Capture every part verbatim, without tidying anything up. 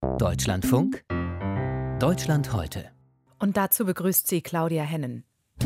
Deutschlandfunk Deutschland heute. Und dazu begrüßt sie Claudia Hennen.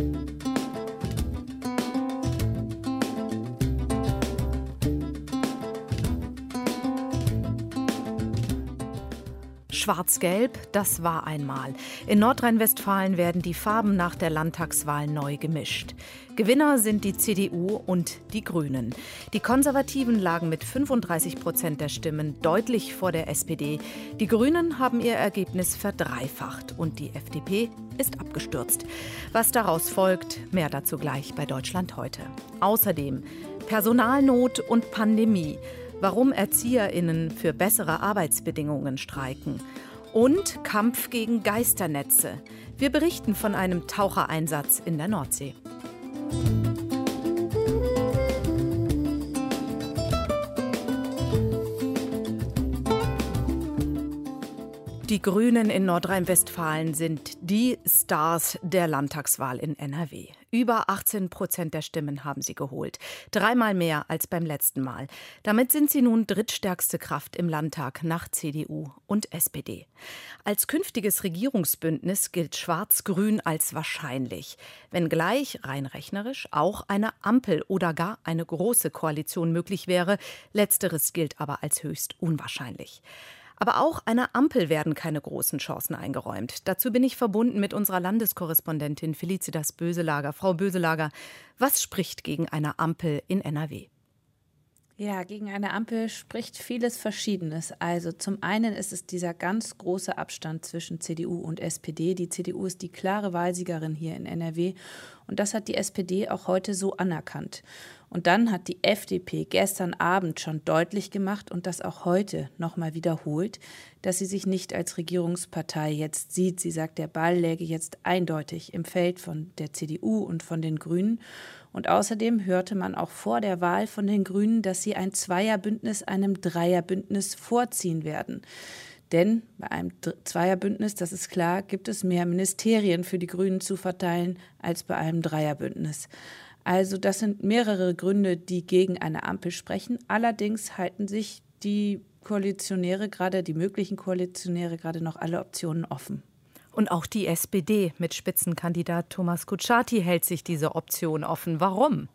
Schwarz-Gelb, das war einmal. In Nordrhein-Westfalen werden die Farben nach der Landtagswahl neu gemischt. Gewinner sind die C D U und die Grünen. Die Konservativen lagen mit fünfunddreißig Prozent der Stimmen deutlich vor der S P D. Die Grünen haben ihr Ergebnis verdreifacht und die F D P ist abgestürzt. Was daraus folgt, mehr dazu gleich bei Deutschland heute. Außerdem Personalnot und Pandemie. Warum ErzieherInnen für bessere Arbeitsbedingungen streiken. Und Kampf gegen Geisternetze. Wir berichten von einem Tauchereinsatz in der Nordsee. Die Grünen in Nordrhein-Westfalen sind die Stars der Landtagswahl in N R W. Über achtzehn Prozent der Stimmen haben sie geholt. Dreimal mehr als beim letzten Mal. Damit sind sie nun drittstärkste Kraft im Landtag nach C D U und S P D. Als künftiges Regierungsbündnis gilt Schwarz-Grün als wahrscheinlich. Wenngleich rein rechnerisch auch eine Ampel oder gar eine große Koalition möglich wäre. Letzteres gilt aber als höchst unwahrscheinlich. Aber auch einer Ampel werden keine großen Chancen eingeräumt. Dazu bin ich verbunden mit unserer Landeskorrespondentin Felicitas Böselager. Frau Böselager, was spricht gegen eine Ampel in N R W? Ja, gegen eine Ampel spricht vieles Verschiedenes. Also zum einen ist es dieser ganz große Abstand zwischen C D U und S P D. Die C D U ist die klare Wahlsiegerin hier in N R W und das hat die S P D auch heute so anerkannt. Und dann hat die F D P gestern Abend schon deutlich gemacht und das auch heute nochmal wiederholt, dass sie sich nicht als Regierungspartei jetzt sieht. Sie sagt, der Ball läge jetzt eindeutig im Feld von der C D U und von den Grünen. Und außerdem hörte man auch vor der Wahl von den Grünen, dass sie ein Zweierbündnis einem Dreierbündnis vorziehen werden. Denn bei einem Zweierbündnis, das ist klar, gibt es mehr Ministerien für die Grünen zu verteilen als bei einem Dreierbündnis. Also das sind mehrere Gründe, die gegen eine Ampel sprechen. Allerdings halten sich die Koalitionäre, gerade die möglichen Koalitionäre, gerade noch alle Optionen offen. Und auch die S P D mit Spitzenkandidat Thomas Kutschaty hält sich diese Option offen. Warum?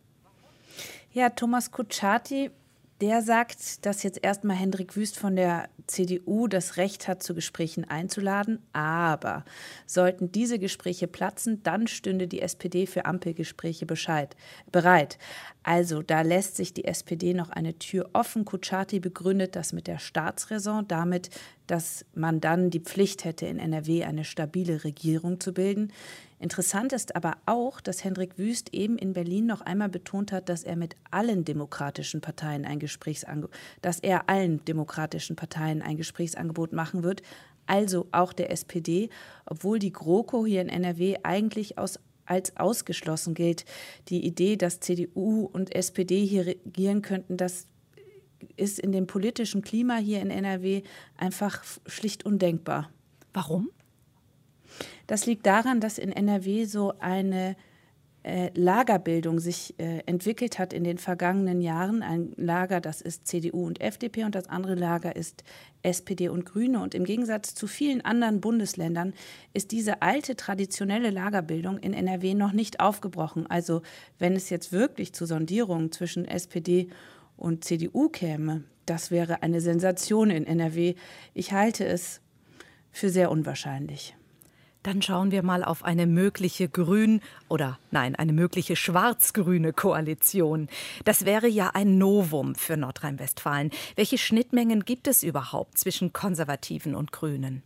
Ja, Thomas Kutschaty, der sagt, dass jetzt erstmal Hendrik Wüst von der C D U das Recht hat, zu Gesprächen einzuladen. Aber sollten diese Gespräche platzen, dann stünde die S P D für Ampelgespräche Bescheid, bereit. Also da lässt sich die S P D noch eine Tür offen. Kutschaty begründet das mit der Staatsräson, damit, dass man dann die Pflicht hätte, in N R W eine stabile Regierung zu bilden. Interessant ist aber auch, dass Hendrik Wüst eben in Berlin noch einmal betont hat, dass er mit allen demokratischen Parteien ein Gesprächsangebot, dass er allen demokratischen Parteien ein Gesprächsangebot machen wird, also auch der S P D, obwohl die GroKo hier in N R W eigentlich aus, als ausgeschlossen gilt. Die Idee, dass C D U und S P D hier regieren könnten, das ist in dem politischen Klima hier in N R W einfach schlicht undenkbar. Warum? Das liegt daran, dass in N R W so eine äh, Lagerbildung sich äh, entwickelt hat in den vergangenen Jahren. Ein Lager, das ist C D U und F D P und das andere Lager ist S P D und Grüne. Und im Gegensatz zu vielen anderen Bundesländern ist diese alte traditionelle Lagerbildung in N R W noch nicht aufgebrochen. Also wenn es jetzt wirklich zu Sondierungen zwischen S P D und C D U käme, das wäre eine Sensation in N R W. Ich halte es für sehr unwahrscheinlich. Dann schauen wir mal auf eine mögliche grün- oder nein, eine mögliche schwarz-grüne Koalition. Das wäre ja ein Novum für Nordrhein-Westfalen. Welche Schnittmengen gibt es überhaupt zwischen Konservativen und Grünen?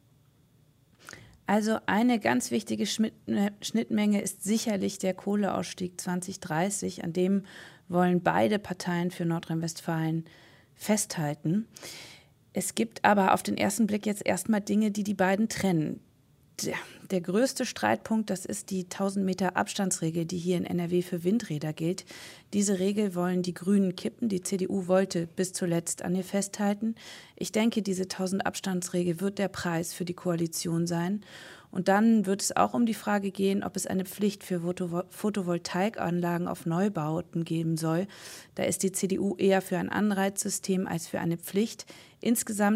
Also eine ganz wichtige Schnittmenge ist sicherlich der Kohleausstieg zwanzig dreißig. An dem wollen beide Parteien für Nordrhein-Westfalen festhalten. Es gibt aber auf den ersten Blick jetzt erstmal Dinge, die die beiden trennen. Der, der größte Streitpunkt, das ist die tausend Meter Abstandsregel, die hier in N R W für Windräder gilt. Diese Regel wollen die Grünen kippen. Die C D U wollte bis zuletzt an ihr festhalten. Ich denke, diese tausend Abstandsregel wird der Preis für die Koalition sein. Und dann wird es auch um die Frage gehen, ob es eine Pflicht für Photovoltaikanlagen auf Neubauten geben soll. Da ist die C D U eher für ein Anreizsystem als für eine Pflicht. Insgesamt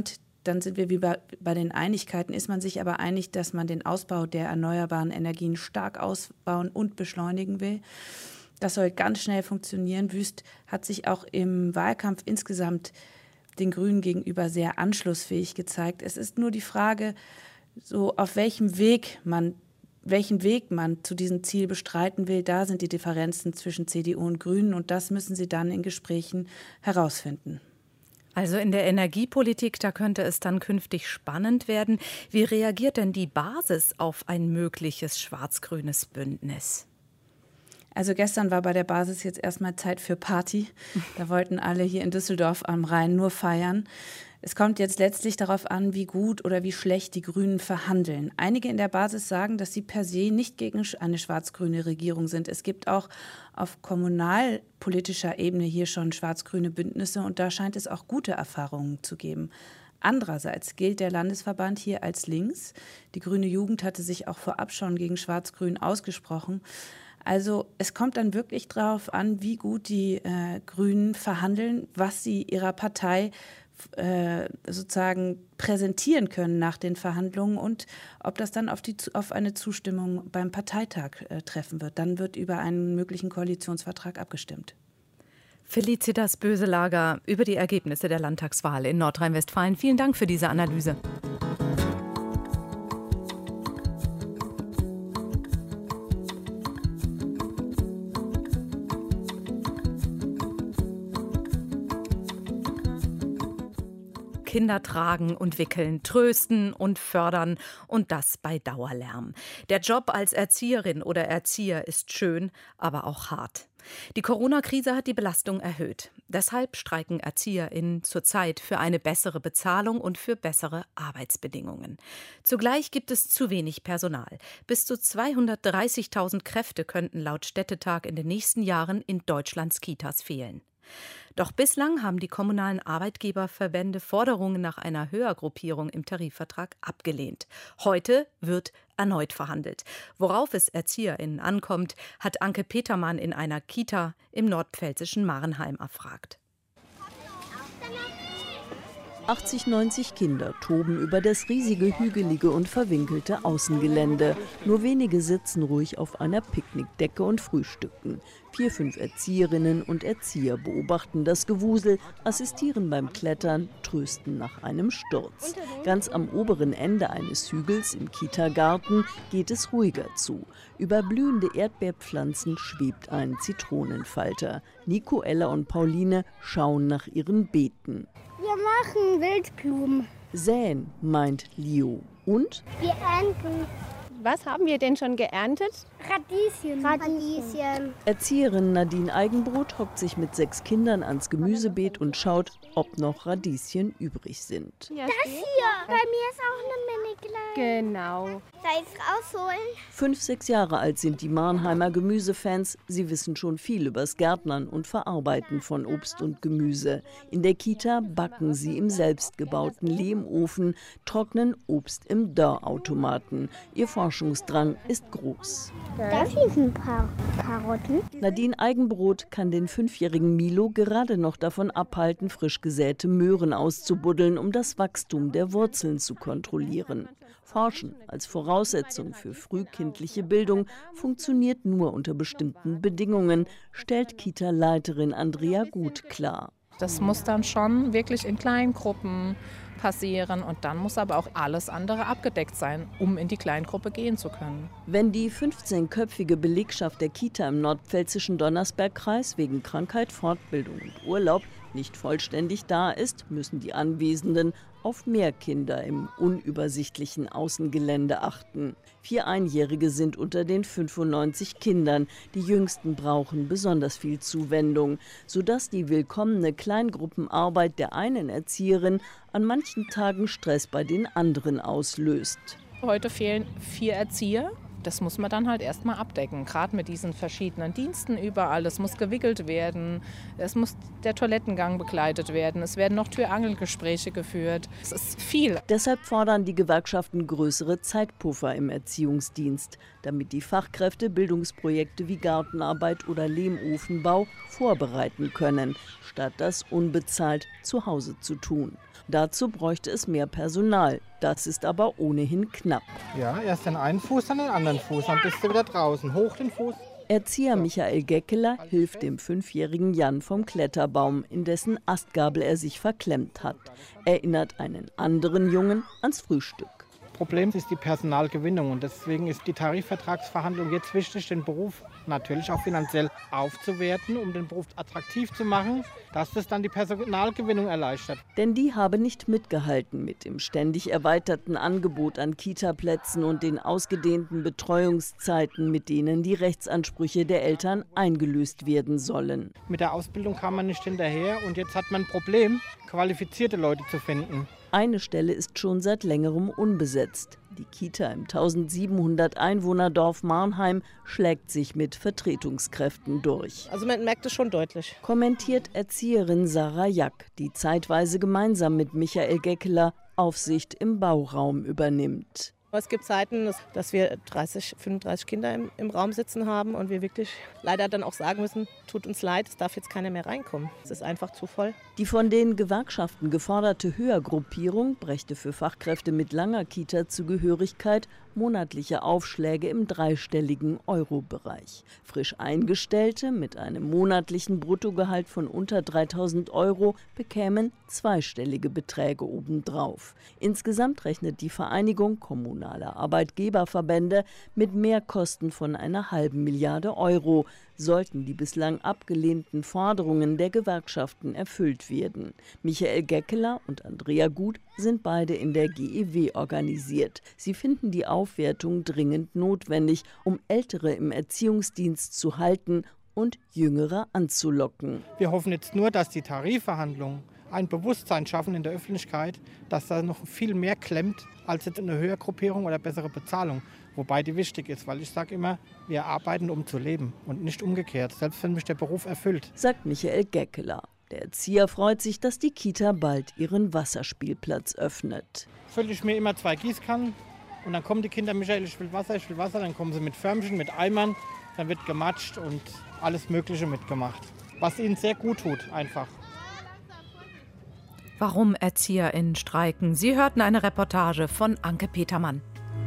dann sind wir wie bei, bei den Einigkeiten, ist man sich aber einig, dass man den Ausbau der erneuerbaren Energien stark ausbauen und beschleunigen will. Das soll ganz schnell funktionieren. Wüst hat sich auch im Wahlkampf insgesamt den Grünen gegenüber sehr anschlussfähig gezeigt. Es ist nur die Frage, so auf welchem Weg man, welchen Weg man zu diesem Ziel bestreiten will. Da sind die Differenzen zwischen C D U und Grünen und das müssen sie dann in Gesprächen herausfinden. Also in der Energiepolitik, da könnte es dann künftig spannend werden. Wie reagiert denn die Basis auf ein mögliches schwarz-grünes Bündnis? Also gestern war bei der Basis jetzt erstmal Zeit für Party. Da wollten alle hier in Düsseldorf am Rhein nur feiern. Es kommt jetzt letztlich darauf an, wie gut oder wie schlecht die Grünen verhandeln. Einige in der Basis sagen, dass sie per se nicht gegen eine schwarz-grüne Regierung sind. Es gibt auch auf kommunalpolitischer Ebene hier schon schwarz-grüne Bündnisse und da scheint es auch gute Erfahrungen zu geben. Andererseits gilt der Landesverband hier als links. Die Grüne Jugend hatte sich auch vorab schon gegen Schwarz-Grün ausgesprochen. Also es kommt dann wirklich darauf an, wie gut die äh, Grünen verhandeln, was sie ihrer Partei äh, sozusagen präsentieren können nach den Verhandlungen und ob das dann auf, die, auf eine Zustimmung beim Parteitag äh, treffen wird. Dann wird über einen möglichen Koalitionsvertrag abgestimmt. Felicitas Böselager über die Ergebnisse der Landtagswahl in Nordrhein-Westfalen. Vielen Dank für diese Analyse. Kinder tragen und wickeln, trösten und fördern und das bei Dauerlärm. Der Job als Erzieherin oder Erzieher ist schön, aber auch hart. Die Corona-Krise hat die Belastung erhöht. Deshalb streiken ErzieherInnen zurzeit für eine bessere Bezahlung und für bessere Arbeitsbedingungen. Zugleich gibt es zu wenig Personal. Bis zu zweihundertdreißigtausend Kräfte könnten laut Städtetag in den nächsten Jahren in Deutschlands Kitas fehlen. Doch bislang haben die kommunalen Arbeitgeberverbände Forderungen nach einer Höhergruppierung im Tarifvertrag abgelehnt. Heute wird erneut verhandelt. Worauf es ErzieherInnen ankommt, hat Anke Petermann in einer Kita im nordpfälzischen Marenheim erfragt. achtzig, neunzig Kinder toben über das riesige, hügelige und verwinkelte Außengelände. Nur wenige sitzen ruhig auf einer Picknickdecke und frühstücken. Vier, fünf Erzieherinnen und Erzieher beobachten das Gewusel, assistieren beim Klettern, trösten nach einem Sturz. Ganz am oberen Ende eines Hügels im Kita-Garten geht es ruhiger zu. Über blühende Erdbeerpflanzen schwebt ein Zitronenfalter. Nico, Ella und Pauline schauen nach ihren Beeten. Wir machen Wildblumen. Säen, meint Leo. Und? Wir ernten. Was haben wir denn schon geerntet? Radieschen. Radieschen. Erzieherin Nadine Eigenbrot hockt sich mit sechs Kindern ans Gemüsebeet und schaut, ob noch Radieschen übrig sind. Ja, das hier. Bei mir ist auch eine Mini-Kleine. Genau. Soll ich es rausholen? Fünf, sechs Jahre alt sind die Marenheimer Gemüsefans. Sie wissen schon viel übers Gärtnern und Verarbeiten von Obst und Gemüse. In der Kita backen sie im selbstgebauten Lehmofen, trocknen Obst im Dörrautomaten. Ihr Forschungsdrang ist groß. Darf ich ein paar Karotten? Nadine Eigenbrot kann den fünfjährigen Milo gerade noch davon abhalten, frisch gesäte Möhren auszubuddeln, um das Wachstum der Wurzeln zu kontrollieren. Forschen als Voraussetzung für frühkindliche Bildung funktioniert nur unter bestimmten Bedingungen, stellt Kita-Leiterin Andrea Gut klar. Das muss dann schon wirklich in Kleingruppen passieren und dann muss aber auch alles andere abgedeckt sein, um in die Kleingruppe gehen zu können. Wenn die fünfzehnköpfige Belegschaft der Kita im nordpfälzischen Donnersbergkreis wegen Krankheit, Fortbildung und Urlaub nicht vollständig da ist, müssen die Anwesenden auf mehr Kinder im unübersichtlichen Außengelände achten. Vier Einjährige sind unter den fünfundneunzig Kindern. Die Jüngsten brauchen besonders viel Zuwendung, sodass die willkommene Kleingruppenarbeit der einen Erzieherin an manchen Tagen Stress bei den anderen auslöst. Heute fehlen vier Erzieher. Das muss man dann halt erstmal abdecken, gerade mit diesen verschiedenen Diensten überall. Es muss gewickelt werden, es muss der Toilettengang begleitet werden, es werden noch Tür-Angel-Gespräche geführt. Es ist viel. Deshalb fordern die Gewerkschaften größere Zeitpuffer im Erziehungsdienst, damit die Fachkräfte Bildungsprojekte wie Gartenarbeit oder Lehmofenbau vorbereiten können, statt das unbezahlt zu Hause zu tun. Dazu bräuchte es mehr Personal. Das ist aber ohnehin knapp. Ja, erst den einen Fuß, dann den anderen Fuß, dann bist du wieder draußen. Hoch den Fuß. Erzieher Michael Geckeler hilft dem fünfjährigen Jan vom Kletterbaum, in dessen Astgabel er sich verklemmt hat. Erinnert einen anderen Jungen ans Frühstück. Problem ist die Personalgewinnung und deswegen ist die Tarifvertragsverhandlung jetzt wichtig, den Beruf natürlich auch finanziell aufzuwerten, um den Beruf attraktiv zu machen, dass das dann die Personalgewinnung erleichtert. Denn die habe nicht mitgehalten mit dem ständig erweiterten Angebot an Kitaplätzen und den ausgedehnten Betreuungszeiten, mit denen die Rechtsansprüche der Eltern eingelöst werden sollen. Mit der Ausbildung kam man nicht hinterher und jetzt hat man ein Problem, qualifizierte Leute zu finden. Eine Stelle ist schon seit längerem unbesetzt. Die Kita im tausendsiebenhundert Einwohner-Dorf Marnheim schlägt sich mit Vertretungskräften durch. Also man merkt es schon deutlich. Kommentiert Erzieherin Sarah Jack, die zeitweise gemeinsam mit Michael Geckeler Aufsicht im Bauraum übernimmt. Es gibt Zeiten, dass wir dreißig, fünfunddreißig Kinder im, im Raum sitzen haben und wir wirklich leider dann auch sagen müssen, tut uns leid, es darf jetzt keiner mehr reinkommen. Es ist einfach zu voll. Die von den Gewerkschaften geforderte Höhergruppierung brächte für Fachkräfte mit langer Kita-Zugehörigkeit monatliche Aufschläge im dreistelligen Euro-Bereich. Frisch Eingestellte mit einem monatlichen Bruttogehalt von unter dreitausend Euro bekämen zweistellige Beträge obendrauf. Insgesamt rechnet die Vereinigung kommunaler Arbeitgeberverbände mit Mehrkosten von einer halben Milliarde Euro, sollten die bislang abgelehnten Forderungen der Gewerkschaften erfüllt werden. Michael Geckeler und Andrea Gut sind beide in der G E W organisiert. Sie finden die Aufwertung dringend notwendig, um Ältere im Erziehungsdienst zu halten und Jüngere anzulocken. Wir hoffen jetzt nur, dass die Tarifverhandlungen ein Bewusstsein schaffen in der Öffentlichkeit, dass da noch viel mehr klemmt als jetzt eine Höhergruppierung oder bessere Bezahlung. Wobei die wichtig ist, weil ich sage immer, wir arbeiten, um zu leben und nicht umgekehrt, selbst wenn mich der Beruf erfüllt. Sagt Michael Geckeler. Der Erzieher freut sich, dass die Kita bald ihren Wasserspielplatz öffnet. Fülle ich mir immer zwei Gießkannen und dann kommen die Kinder, Michael, ich will Wasser, ich will Wasser, dann kommen sie mit Förmchen, mit Eimern, dann wird gematscht und alles Mögliche mitgemacht. Was ihnen sehr gut tut, einfach. Warum ErzieherInnen streiken? Sie hörten eine Reportage von Anke Petermann.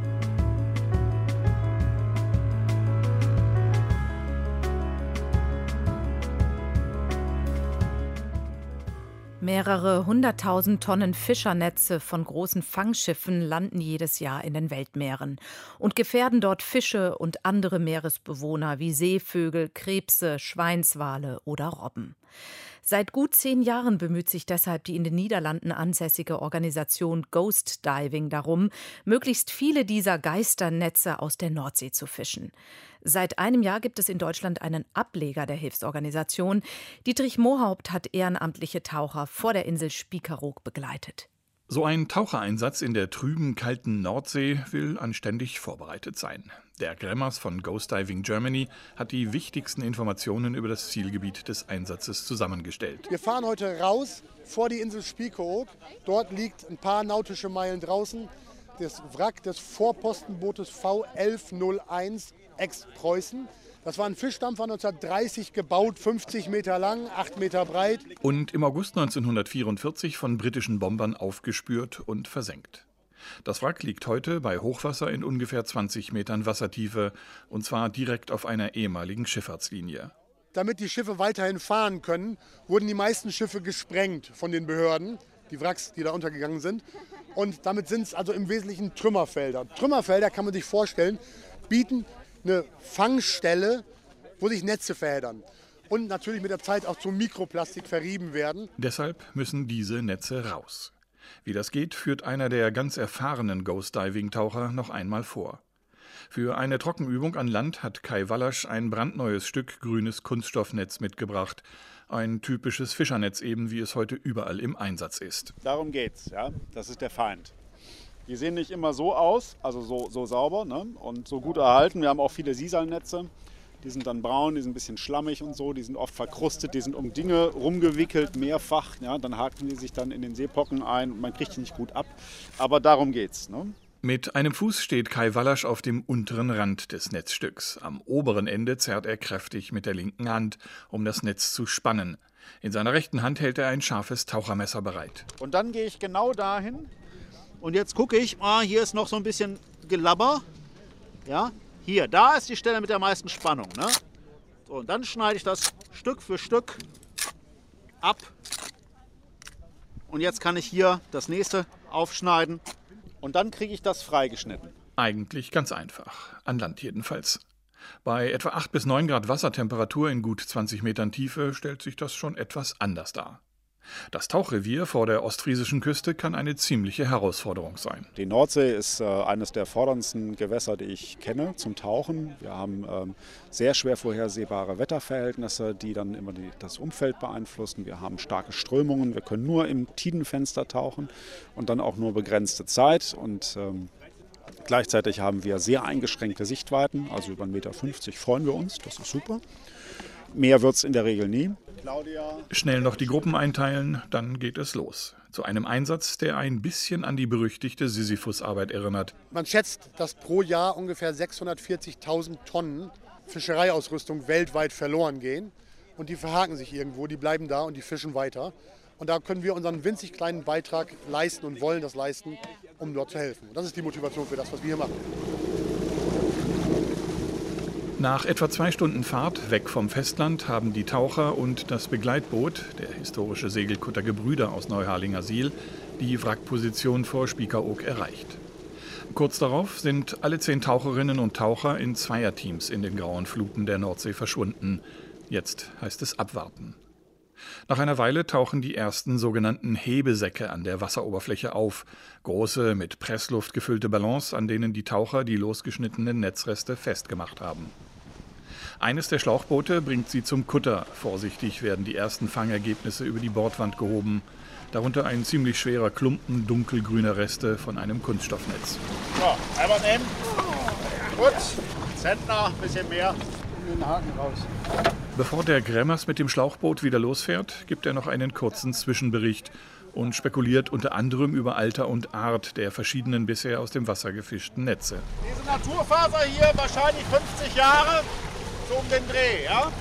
Mehrere hunderttausend Tonnen Fischernetze von großen Fangschiffen landen jedes Jahr in den Weltmeeren und gefährden dort Fische und andere Meeresbewohner wie Seevögel, Krebse, Schweinswale oder Robben. Seit gut zehn Jahren bemüht sich deshalb die in den Niederlanden ansässige Organisation Ghost Diving darum, möglichst viele dieser Geisternetze aus der Nordsee zu fischen. Seit einem Jahr gibt es in Deutschland einen Ableger der Hilfsorganisation. Dietrich Mohaupt hat ehrenamtliche Taucher vor der Insel Spiekeroog begleitet. So ein Tauchereinsatz in der trüben, kalten Nordsee will anständig vorbereitet sein. Der Gremmers von Ghost Diving Germany hat die wichtigsten Informationen über das Zielgebiet des Einsatzes zusammengestellt. Wir fahren heute raus vor die Insel Spiekeroog. Dort liegt ein paar nautische Meilen draußen das Wrack des Vorpostenbootes V elf null eins Ex-Preußen. Das war ein Fischdampfer, neunzehnhundertdreißig gebaut, fünfzig Meter lang, acht Meter breit. Und im August neunzehnhundertvierundvierzig von britischen Bombern aufgespürt und versenkt. Das Wrack liegt heute bei Hochwasser in ungefähr zwanzig Metern Wassertiefe, und zwar direkt auf einer ehemaligen Schifffahrtslinie. Damit die Schiffe weiterhin fahren können, wurden die meisten Schiffe gesprengt von den Behörden, die Wracks, die da untergegangen sind. Und damit sind es also im Wesentlichen Trümmerfelder. Trümmerfelder, kann man sich vorstellen, bieten eine Fangstelle, wo sich Netze verheddern und natürlich mit der Zeit auch zu Mikroplastik verrieben werden. Deshalb müssen diese Netze raus. Wie das geht, führt einer der ganz erfahrenen Ghost-Diving-Taucher noch einmal vor. Für eine Trockenübung an Land hat Kai Wallasch ein brandneues Stück grünes Kunststoffnetz mitgebracht. Ein typisches Fischernetz eben, wie es heute überall im Einsatz ist. Darum geht's, ja. Das ist der Feind. Die sehen nicht immer so aus, also so, so sauber, ne? Und so gut erhalten. Wir haben auch viele Sisalnetze. Die sind dann braun, die sind ein bisschen schlammig und so. Die sind oft verkrustet, die sind um Dinge rumgewickelt, mehrfach. Ja? Dann haken die sich dann in den Seepocken ein und man kriegt die nicht gut ab. Aber darum geht's. Ne? Mit einem Fuß steht Kai Wallasch auf dem unteren Rand des Netzstücks. Am oberen Ende zerrt er kräftig mit der linken Hand, um das Netz zu spannen. In seiner rechten Hand hält er ein scharfes Tauchermesser bereit. Und dann gehe ich genau dahin und jetzt gucke ich, ah, hier ist noch so ein bisschen Gelabber. Ja, hier, da ist die Stelle mit der meisten Spannung. Ne? So, und dann schneide ich das Stück für Stück ab. Und jetzt kann ich hier das nächste aufschneiden. Und dann kriege ich das freigeschnitten. Eigentlich ganz einfach, an Land jedenfalls. Bei etwa acht bis neun Grad Wassertemperatur in gut zwanzig Metern Tiefe stellt sich das schon etwas anders dar. Das Tauchrevier vor der ostfriesischen Küste kann eine ziemliche Herausforderung sein. Die Nordsee ist äh, eines der forderndsten Gewässer, die ich kenne zum Tauchen. Wir haben ähm, sehr schwer vorhersehbare Wetterverhältnisse, die dann immer die, das Umfeld beeinflussen. Wir haben starke Strömungen, wir können nur im Tidenfenster tauchen und dann auch nur begrenzte Zeit. Und ähm, gleichzeitig haben wir sehr eingeschränkte Sichtweiten, also über eins Komma fünfzig Meter freuen wir uns, das ist super. Mehr wird es in der Regel nie. Schnell noch die Gruppen einteilen, dann geht es los. Zu einem Einsatz, der ein bisschen an die berüchtigte Sisyphus-Arbeit erinnert. Man schätzt, dass pro Jahr ungefähr sechshundertvierzigtausend Tonnen Fischereiausrüstung weltweit verloren gehen. Und die verhaken sich irgendwo, die bleiben da und die fischen weiter. Und da können wir unseren winzig kleinen Beitrag leisten und wollen das leisten, um dort zu helfen. Und das ist die Motivation für das, was wir hier machen. Nach etwa zwei Stunden Fahrt weg vom Festland haben die Taucher und das Begleitboot, der historische Segelkutter Gebrüder aus Neuharlingersiel, die Wrackposition vor Spiekeroog erreicht. Kurz darauf sind alle zehn Taucherinnen und Taucher in Zweierteams in den grauen Fluten der Nordsee verschwunden. Jetzt heißt es abwarten. Nach einer Weile tauchen die ersten sogenannten Hebesäcke an der Wasseroberfläche auf. Große, mit Pressluft gefüllte Ballons, an denen die Taucher die losgeschnittenen Netzreste festgemacht haben. Eines der Schlauchboote bringt sie zum Kutter. Vorsichtig werden die ersten Fangergebnisse über die Bordwand gehoben. Darunter ein ziemlich schwerer Klumpen dunkelgrüner Reste von einem Kunststoffnetz. So, einmal nehmen. Gut, Zentner, ein bisschen mehr. Den Haken raus. Bevor der Gremmers mit dem Schlauchboot wieder losfährt, gibt er noch einen kurzen Zwischenbericht und spekuliert unter anderem über Alter und Art der verschiedenen bisher aus dem Wasser gefischten Netze. Diese Naturfaser hier wahrscheinlich fünfzig Jahre, so um den Dreh, ja?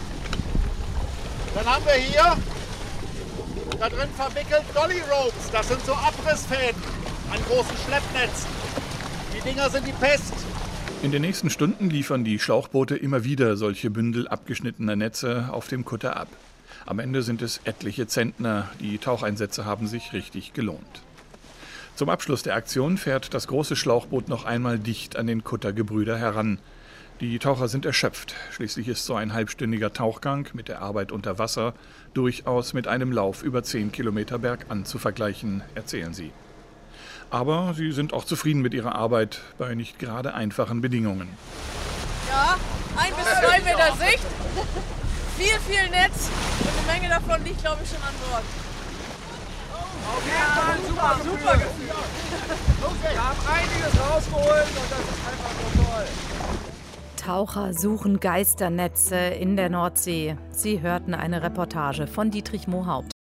Dann haben wir hier da drin verwickelt Dolly Ropes, das sind so Abrissfäden an großen Schleppnetzen. Die Dinger sind die Pest. In den nächsten Stunden liefern die Schlauchboote immer wieder solche Bündel abgeschnittener Netze auf dem Kutter ab. Am Ende sind es etliche Zentner. Die Taucheinsätze haben sich richtig gelohnt. Zum Abschluss der Aktion fährt das große Schlauchboot noch einmal dicht an den Kutter Gebrüder heran. Die Taucher sind erschöpft. Schließlich ist so ein halbstündiger Tauchgang mit der Arbeit unter Wasser durchaus mit einem Lauf über zehn Kilometer bergan zu vergleichen, erzählen sie. Aber sie sind auch zufrieden mit ihrer Arbeit bei nicht gerade einfachen Bedingungen. Ja, ein bis zwei Meter Sicht, viel, viel Netz und eine Menge davon liegt, glaube ich, schon an Bord. Ja, super, super Gefühl. Wir haben einiges rausgeholt und das ist einfach so toll. Taucher suchen Geisternetze in der Nordsee. Sie hörten eine Reportage von Dietrich Mohaupt.